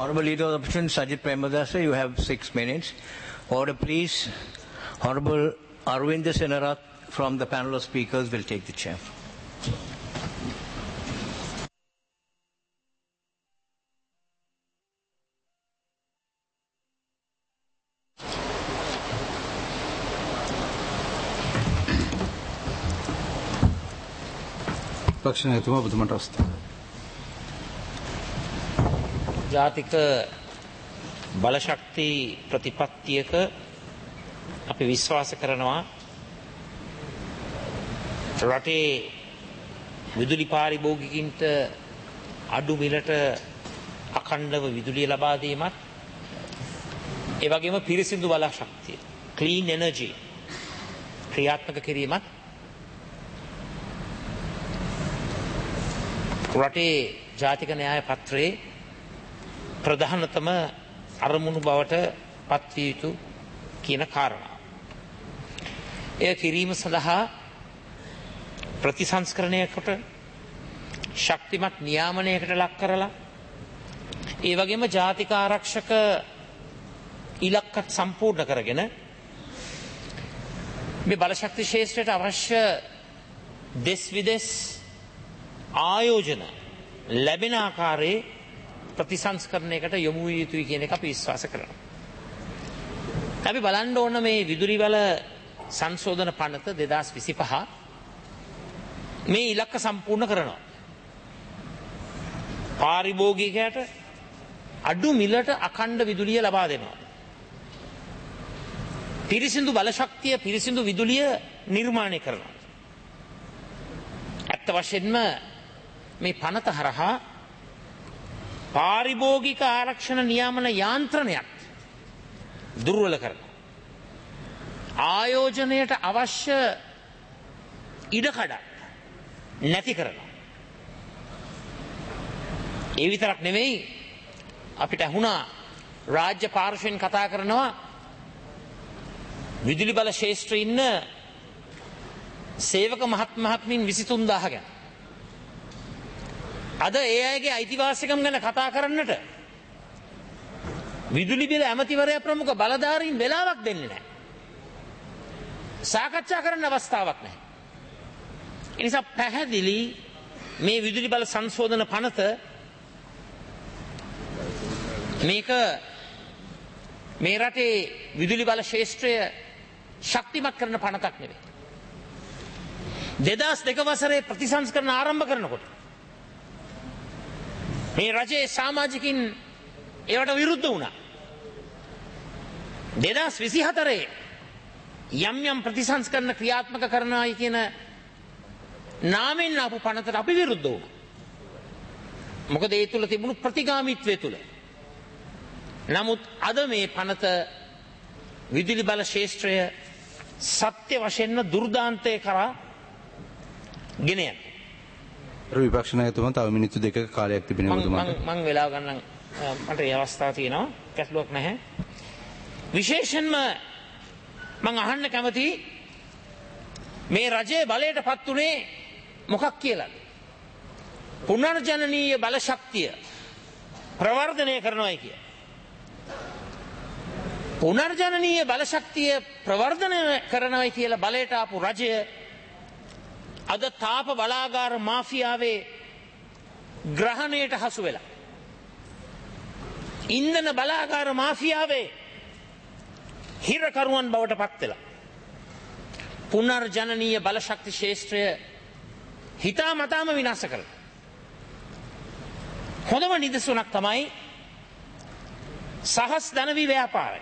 Honorable Leader of the Opposition, Sajid Premadasa, you have 6 minutes. Order, please. Honorable Arvind Senarath from the panel of speakers will take the chair. ජාතික බලශක්ති ප්‍රතිපත්තියක අපි විශ්වාස කරනවා රටේ විදුලි පාරිභෝගිකින්ට අඩු මිලට අඛණ්ඩව විදුලිය ලබා දීමත් ඒ වගේම පිරිසිදු බලශක්තිය clean energy ක්‍රියාත්මක කිරීමත් රටේ ජාතික න්‍යාය පත්‍රයේ ප්‍රධානතම අරමුණු බවට පත්විය යුතු කියන කාරණා. එය කිරීම සඳහා ප්‍රතිසංස්කරණයකට ශක්තිමත් නියාමනයකට ලක් කරලා ඒ වගේම ජාතික ආරක්ෂක ඉලක්ක සම්පූර්ණ කරගෙන මේ බලශක්ති ක්ෂේත්‍රයට අවශ්‍ය දෙස් විදෙස් ආයෝජන ලැබෙන ආකාරයේ ප්‍රතිසංස්කරණයකට යොමු විය යුතුයි කියන එක අපි විශ්වාස කරනවා. අපි බලන්න ඕන මේ විදුලි බල සංශෝධන පනත 2025 මේ ඉලක්ක සම්පූර්ණ කරනවා. පාරිභෝගිකයට අඩු මිලට අඛණ්ඩ විදුලිය ලබා දෙනවා. පිරිසිදු බලශක්තිය පිරිසිදු විදුලිය නිර්මාණය කරනවා. ඇත්ත වශයෙන්ම මේ පනත හරහා පාරිභෝගික ආරක්ෂණ නියාමන යාන්ත්‍රණයක් දුර්වල කරනවා. ආයෝජනයට අවශ්‍ය ඉඩකඩක් නැති කරනවා. ඒ විතරක් නෙවෙයි අපිට ඇහුණා රාජ්‍ය පාර්ශ්වයෙන් කතා කරනවා විදුලි බල ක්ෂේත්‍රයේ ඉන්න සේවක මහත්මීන් 23000 ගැන. අද ඒ අයගේ අයිතිවාසිකම් ගැන කතා කරන්නට විදුලි බිල ඇමතිවරයා ප්‍රමුඛ බලධාරීන් වෙලාවක් දෙන්නේ නැහැ. සාකච්ඡා කරන්න අවස්ථාවක් නැහැ. ඒ නිසා පැහැදිලි මේ විදුලි බල සංශෝධන පනත මේක මේ රටේ විදුලි බල ක්ෂේත්‍රය ශක්තිමත් කරන පනතක් නෙවෙයි. 2002 වසරේ ප්‍රතිසංස්කරණ ආරම්භ කරනකොට මේ රජයේ සමාජිකින් ඒවට විරුද්ධ වුණා. 2024 යම් යම් ප්‍රතිසංස්කරණ ක්‍රියාත්මක කරනවායි කියන නාමයෙන් ආපු පනතට අපි විරුද්ධ වුණා. මොකද ඒ තුල තිබුණු ප්‍රතිගාමීත්වය තුල. නමුත් අද මේ පනත විදුලි බල ක්ෂේත්‍රය සත්‍ය වශයෙන්ම දුර්දාන්තය කරා ගෙන යනවා. විපක්ෂ නායකතුමා තව මිනිත්තු 2ක කාලයක් තිබෙනවා ඔබතුමාට. මම වෙලාව ගන්න මට ඒ අවස්ථාව තියෙනවා. කැටලුවක් නැහැ. විශේෂයෙන්ම මම අහන්න කැමති මේ රජයේ බලයටපත් උනේ මොකක් කියලාද? පුනර්ජනනීය බල ශක්තිය ප්‍රවර්ධනය කරනවායි කිය. පුනර්ජනනීය බල ශක්තිය ප්‍රවර්ධනය කරනවායි කියලා බලයට ආපු රජය අද තාප බලාගාර මාෆියාවේ ග්‍රහණයට හසු වෙලා. ඉන්ධන බලාගාර මාෆියාවේ හිරකරුවන් බවට පත් වෙලා. පුනර්ජනනීය බලශක්ති ක්ෂේත්‍රය හිතාමතාම විනාශ කරලා. හොඳම නිදසුනක් තමයි සහස් ධනවි ව්‍යාපාරය.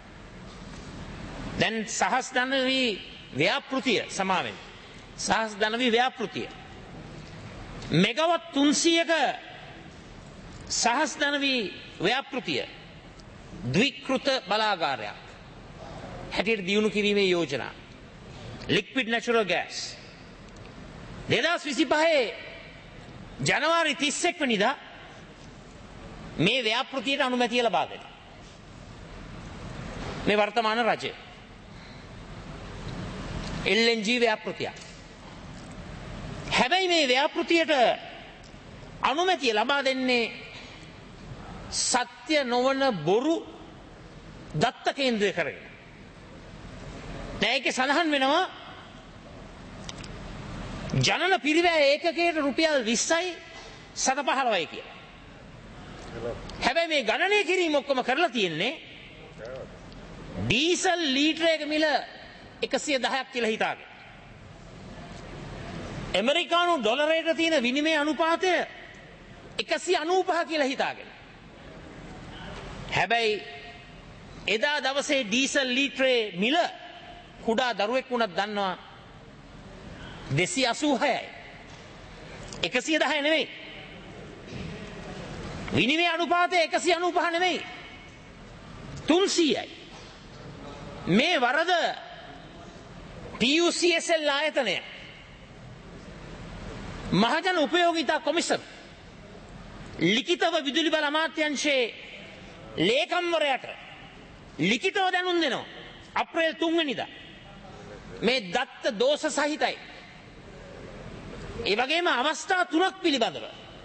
දැන් සහස් ධනවි ව්‍යාපෘතිය සමාවෙන් සහස් ධනවි ව්‍යාපෘතිය මෙගවට් 300ක සහස් ධනවි ව්‍යාපෘතිය ද්විකෘත බලාගාරයක් හැටියට දියුණු කිරීමේ යෝජනා liquid natural gas 2025 ජනවාරි 31 වෙනිදා මේ ව්‍යාපෘතියට අනුමැතිය ලබා දෙනවා. මේ වර්තමාන රජය LNG ව්‍යාපෘතියක්. හැබැයි මේ ව්‍යාපෘතියට අනුමැතිය ලබා දෙන්නේ සත්‍ය නොවන බොරු දත්ත කේන්ද්‍රය කරගෙන. දැන් ඒකේ සඳහන් වෙනවා ජනන පිරිවැය ඒකකයට රුපියල් 20යි 715යි කියලා. හැබැයි මේ ගණනය කිරීම ඔක්කොම කරලා තියෙන්නේ ඩීසල් ලීටරයක මිල 110ක් කියලා හිතාගෙන. ඇමරිකානු ඩොලරයට තියෙන විනිමය අනුපාතය 195 කියලා හිතාගෙන. හැබැයි එදා දවසේ ඩීසල් ලීටරේ මිල කුඩා දරුවෙක් වුණත් දන්නවා 286යි. 110 නෙවෙයි. විනිමය අනුපාතය 195 නෙවෙයි. 300යි. මේ වරද PUCSL ආයතනය මහජන උපයෝගිතා කොමිසම ලිඛිතව විදුලි බල අමාත්‍යාංශයේ ලේකම්වරයාට ලිඛිතව දැනුම් දෙනවා. අප්‍රේල් 3 වෙනිදා මේ දත්ත දෝෂ සහිතයි. ඒ වගේම අවස්ථා 3ක් පිළිබඳව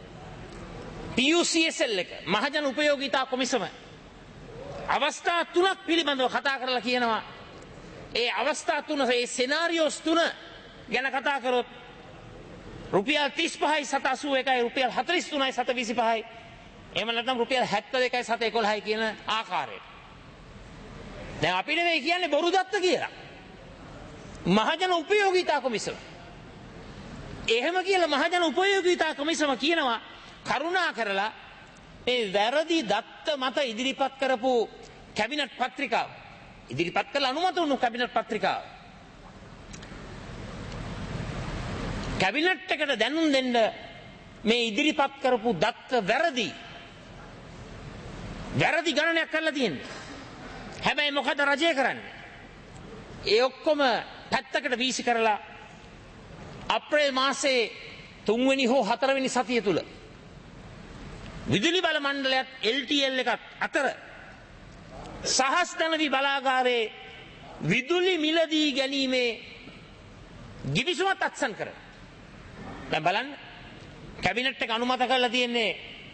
PUCSL එක මහජන උපයෝගිතා කොමිසම අවස්ථා 3ක් පිළිබඳව කතා කරලා කියනවා. ඒ අවස්ථා 3 ඒ සෙනාරියෝස් 3 ගැන කතා කරොත් රුපියල් 35යි 781යි රුපියල් 43යි 725යි එහෙම නැත්නම් රුපියල් 72යි 711යි කියන ආකාරයට. දැන් අපි නෙවෙයි කියන්නේ බොරු දත්ත කියලා. මහජන උපයෝගිතා කොමිසම. එහෙම කියලා මහජන උපයෝගිතා කොමිසම කියනවා කරුණා කරලා මේ වැරදි දත්ත මත ඉදිරිපත් කරපු කැබිනට් පත්‍රිකාව ඉදිරිපත් කළ අනුමත වුණු කැබිනට් පත්‍රිකාව කැබිනට් එකට දැනුම් දෙන්න මේ ඉදිරිපත් කරපු දත්ත වැරදි ගණනයක් කරලා තියෙන්නේ. හැබැයි මොකද රජය කරන්නේ? ඒ ඔක්කොම පැත්තකට වීසි කරලා අප්‍රේල් මාසයේ 3 වෙනි හෝ 4 වෙනි සතිය තුල විදුලි බල මණ්ඩලයත් LTL එකත් අතර සහස්තනවි බලාගාරයේ විදුලි මිලදී ගැනීමේ ගිවිසුමත් අත්සන් කර. දැන් බලන්න කැබිනට් එක අනුමත කරලා තියෙන්නේ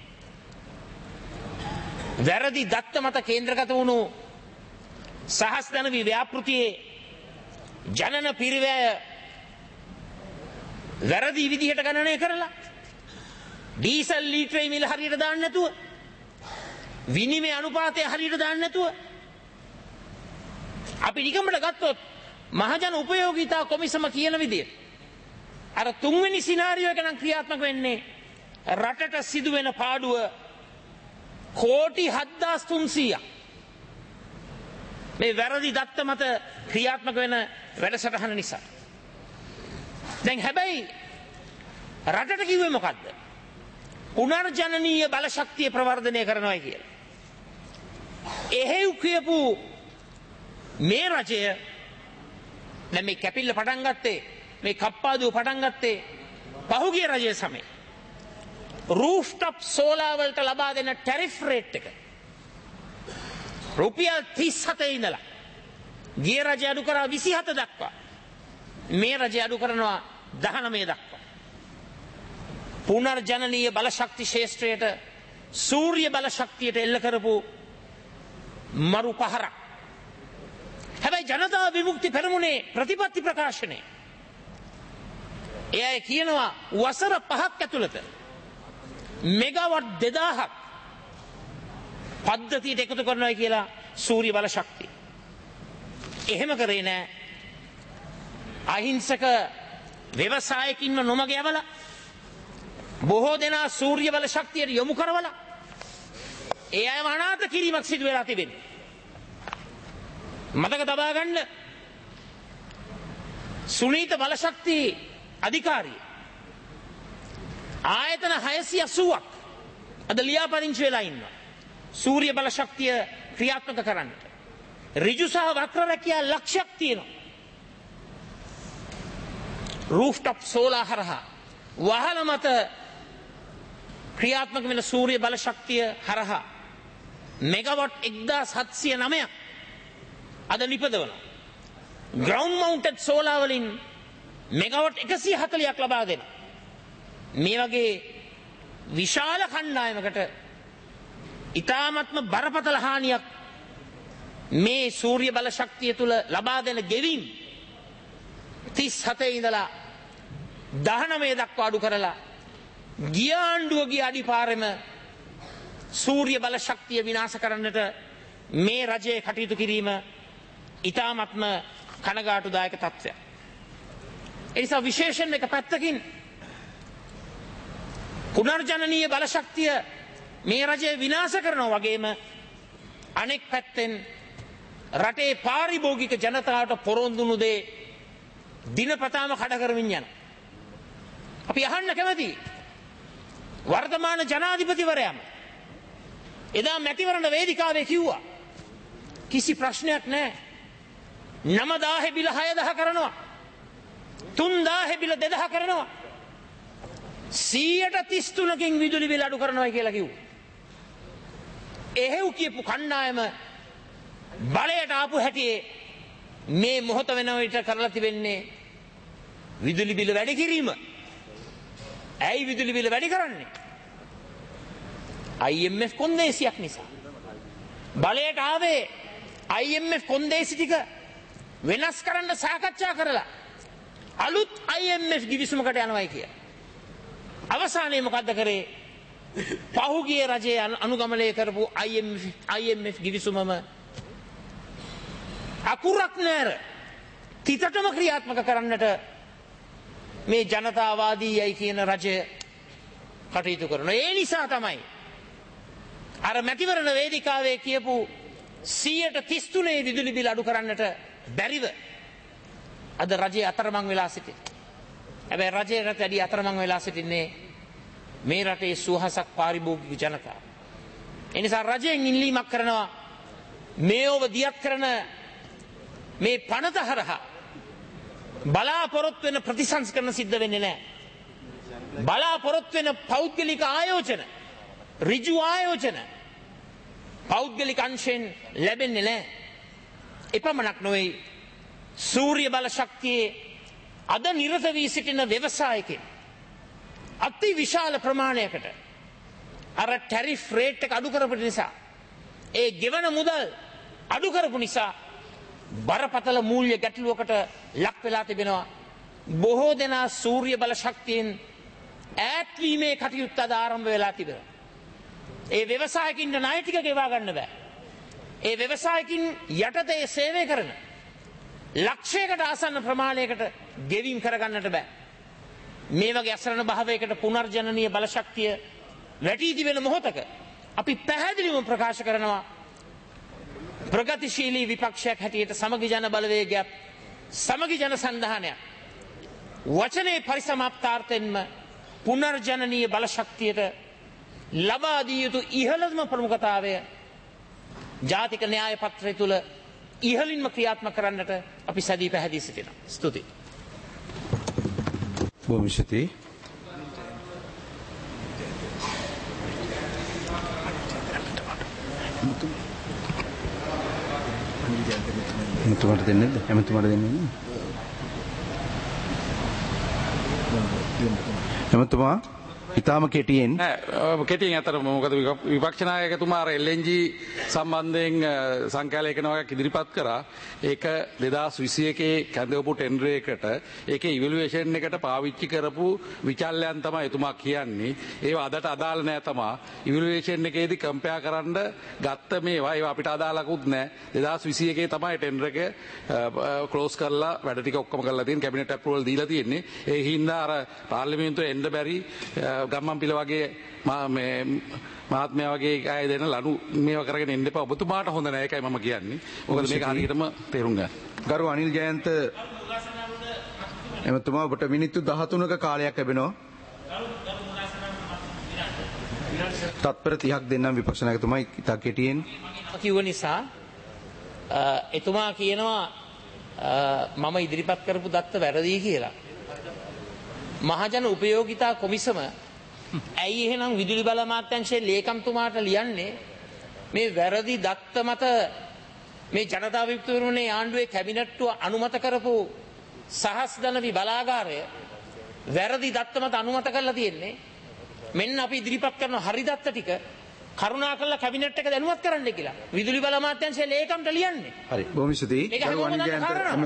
වැරදි දත්ත මත කේන්ද්‍රගත වුණු සහස්තනවි ව්‍යාපෘතියේ ජනන පිරිවැය වැරදි විදිහට ගණනය කරලා ඩීසල් ලීටරේ මිල හරියට දාන්න නැතුව විනිමය අනුපාතය හරියට දාන්න නැතුව අපි නිකම්මට ගත්තොත් මහජන උපයෝගිතා කොමිසම කියන විදිහට අර 3 වෙනි සිනාරියෝ එක නම් ක්‍රියාත්මක වෙන්නේ රටට සිදුවෙන පාඩුව කෝටි 7300ක් මේ වැරදි දත්ත මත ක්‍රියාත්මක වෙන වැඩසටහන නිසා. දැන් හැබැයි රටට කිව්වේ මොකද්ද? පුනර්ජනනීය බලශක්තිය ප්‍රවර්ධනය කරනවා කියලා. එහෙව් කියපු මේ රජය දැන් මේ කැපිල්ල පටන් ගත්තේ මේ කප්පාදුව පටන් ගත්තේ පහුගිය රජයේ සමයේ. රූෆ්ටොප් සෝලාර් වලට ලබා දෙන ටැරිෆ් රේට් එක රුපියල් 37 ඉඳලා ගිය රජය අඩු කරා 27 දක්වා මේ රජය අඩු කරනවා 19 දක්වා. පුනර්ජනනීය බලශක්ති ශේෂ්ත්‍රයට සූර්ය බලශක්තියට එල්ල කරපු මරු පහරක්. හැබැයි ජනතා විමුක්ති පෙරමුණේ ප්‍රතිපත්ති ප්‍රකාශනයේ එයයි කියනවා වසර 5ක් ඇතුළත මෙගාවට් 2000ක් පද්ධතියට එකතු කරනවා කියලා සූර්ය බලශක්තිය. එහෙම කරේ නෑ. අහිංසක ව්‍යවසායකින්ව නොමග යවලා බොහෝ දෙනා සූර්ය බලශක්තියට යොමු කරවලා ඒ අයව අනාථ කිරීමක් සිදු වෙලා තිබෙනවා. මතක තබා ගන්න සුනීත බලශක්ති අධිකාරිය ආයතන 680ක් අද ලියාපදිංචි වෙලා ඉන්නවා සූර්ය බලශක්තිය ක්‍රියාත්මක කරන්නට. ඍජු සහ වක්‍ර රැකියා ලක්ෂයක් තියෙනවා. රූෆ්ටොප් සෝලාර් හරහා වහල මත ක්‍රියාත්මක වෙන සූර්ය බලශක්තිය හරහා මෙගාවට් 1709ක් අද නිපදවනවා. ග්‍රවුන්ඩ් මවුන්ටඩ් සෝලාර් වලින් මෙගාවට් 140ක් ලබා දෙනවා. මේ වගේ විශාල කණ්ඩායමකට ඉතාමත්ම බරපතල හානියක් මේ සූර්ය බල ශක්තිය තුල ලබා දෙන ගෙවීම් 37 ඉඳලා 19 දක්වා අඩු කරලා ගිය ආණ්ඩුව ගිය අඩිපාරෙම සූර්ය බල ශක්තිය විනාශ කරන්නට මේ රජයේ කටයුතු කිරීම ඉතාමත්ම කනගාටුදායක තත්ත්වයක්. ඒ නිසා විශේෂයෙන් එක පැත්තකින් පුනර්ජනනීය බල ශක්තිය මේ රජය විනාශ කරනවා වගේම අනෙක් පැත්තෙන් රටේ පාරිභෝගික ජනතාවට පොරොන්දුණු දේ දිනපතාම කඩ කරමින් යන. අපි අහන්න කැමති වර්තමාන ජනාධිපතිවරයාම එදා මැතිවරණ වේදිකාවේ කිව්වා කිසි ප්‍රශ්නයක් නැහැ. 9000 බිල 6000 කරනවා. 3000 බිල 2000 කරනවා. 133කින් විදුලි බිල අඩු කරනවා කියලා කිව්වා. එහෙව් කියපු කණ්ඩායම බලයට ආපු හැටියේ මේ මොහොත වෙන විට කරලා තිබෙන්නේ විදුලි බිල වැඩි කිරීම. ඇයි විදුලි බිල වැඩි කරන්නේ? IMF කොන්දේසියක් නිසා. බලයට ආවේ IMF කොන්දේසි ටික වෙනස් කරන්න සාකච්ඡා කරලා අලුත් IMF ගිවිසුමකට යනවායි කිය. අවසානයේ මොකද්ද කරේ? පහුගිය රජයේ අනුගමනය කරපු IMF ගිවිසුමම අකුරක් නැර තිතටම ක්‍රියාත්මක කරන්නට මේ ජනතාවාදීයයි කියන රජය කටයුතු කරනවා. ඒ නිසා තමයි අර මැතිවරණ වේදිකාවේ කියපු 133 විදුලි බිල අඩු කරන්නට බැරිව අද රජය අතරමං වෙලා සිටින්නේ. හැබැයි රජයට වැඩි අතරමං වෙලා සිටින්නේ මේ රටේ සුවහසක් පාරිභෝගික ජනතාව. ඒ නිසා රජයෙන් ඉල්ලීමක් කරනවා මේව දියත් කරන මේ පනත හරහා බලාපොරොත්තු වෙන ප්‍රතිසංස්කරණ සිද්ධ වෙන්නේ නැහැ. බලාපොරොත්තු වෙන පෞද්ගලික ආයෝජන ඍජු ආයෝජන පෞද්ගලික අංශයෙන් ලැබෙන්නේ නැහැ. එපමණක් නොවේ සූර්ය බල ශක්තියේ අද නිරත වී සිටින ව්‍යවසායකයන් අති විශාල ප්‍රමාණයකට අර ටැරිෆ් රේට් එක අඩු කරපු නිසා ඒ ගෙවන මුදල් අඩු කරපු නිසා බරපතල මූල්‍ය ගැටලුවකට ලක් වෙලා තිබෙනවා. බොහෝ දෙනා සූර්ය බල ශක්තියෙන් ඈත්වීමේ කටයුත්ත අද ආරම්භ වෙලා තිබෙනවා. ඒ ව්‍යවසායකින්ට ණය ටික ගෙවා ගන්න බෑ. ඒ ව්‍යවසායකින් යටතේ සේවය කරන ලක්ෂයකට ආසන්න ප්‍රමාණයකට ගෙවීම් කරගන්නට බෑ. මේ වගේ අසරණ භාවයකට පුනර්ජනනීය බල ශක්තිය වැටී තිබෙන මොහොතක අපි පැහැදිලිවම ප්‍රකාශ කරනවා ප්‍රගතිශීලී විපක්ෂයක් හැටියට සමගි ජන බලවේගයක් සමගි ජන සන්ධානයක් වචනේ පරිසමාප්තාර්ථයෙන්ම පුනර්ජනනීය බල ශක්තියට ලබා දිය යුතු ඉහළම ප්‍රමුඛතාවය ජාතික න්‍යාය පත්‍රය තුල ඉහළින්ම ක්‍රියාත්මක කරන්නට අපි සැදී පැහැදී සිටිනවා. ස්තුතියි. බොහොම ස්තුතියි. එමතුමාට දෙන්නේ නැද්ද? එමතුමාට දෙන්නේ නැහැ. එමතුමා ඉතාම කෙටියෙන් කෙටියෙන් අතර මොකද විපක්ෂ නායකතුමා අර LNG සම්බන්ධයෙන් සංකල්පයකන වගේ ඉදිරිපත් කරා. ඒක 2021 කැඳවපු ටෙන්ඩර් එකට ඒකේ ඉවැලුවේෂන් එකට පාවිච්චි කරපු විචල්යන් තමයි එතුමා කියන්නේ. ඒව අදට අදාළ නෑ තමයි. ඉවැලුවේෂන් එකේදී කම්පෙයාර් කරන්න ගත්ත මේවා ඒවා අපිට අදාළකුත් නෑ. 2021 තමයි ටෙන්ඩර් එක ක්ලෝස් කරලා වැඩ ටික ඔක්කොම කරලා තියෙන කැබිනට් අප්‍රූවල් දීලා තියෙන්නේ. ඒ හින්දා අර පාර්ලිමේන්තුවේ එන්න බැරි ගම්මන් පිළ වගේ මහත්මයා වගේ අය දෙන ලනු මේවා කරගෙන එන්න එපා. ඔබතුමාට හොඳ නෑ ඒකයි මම කියන්නේ. මොකද මේක හරියටම තේරුම් ගන්න. ගරු අනිල් ජයන්ත එමතුමා ඔබට මිනිත්තු 13ක කාලයක් ලැබෙනවා. තත්පර 30ක් දෙන්නම් විපක්ෂ නායකතුමා ඉතා කෙටියෙන් කිව්ව නිසා එතුමා කියනවා මම ඉදිරිපත් කරපු දත්ත වැරදි කියලා. මහජන උපයෝගිතා කොමිසම ඇයි එහෙනම් විදුලි බල අමාත්‍යාංශයේ ලේකම්තුමාට ලියන්නේ මේ වැරදි දත්ත මත මේ ජනතා විමුක්ති පෙරමුණේ ආණ්ඩුවේ කැබිනට්ටුව අනුමත කරපු සහස්දන බලාගාරය වැරදි දත්ත මත අනුමත කරලා තියෙන්නේ. මෙන්න අපි ඉදිරිපත් කරන හරි දත්ත ටික කරුණාකරලා කැබිනට් එක දැනුවත් කරන්න කියලා. විදුලි බල අමාත්‍යාංශයේ ලේකම්ට ලියන්නේ. හරි බොහොම ස්තුතියි. මේක හැමෝම දන්න කාරණාවක්.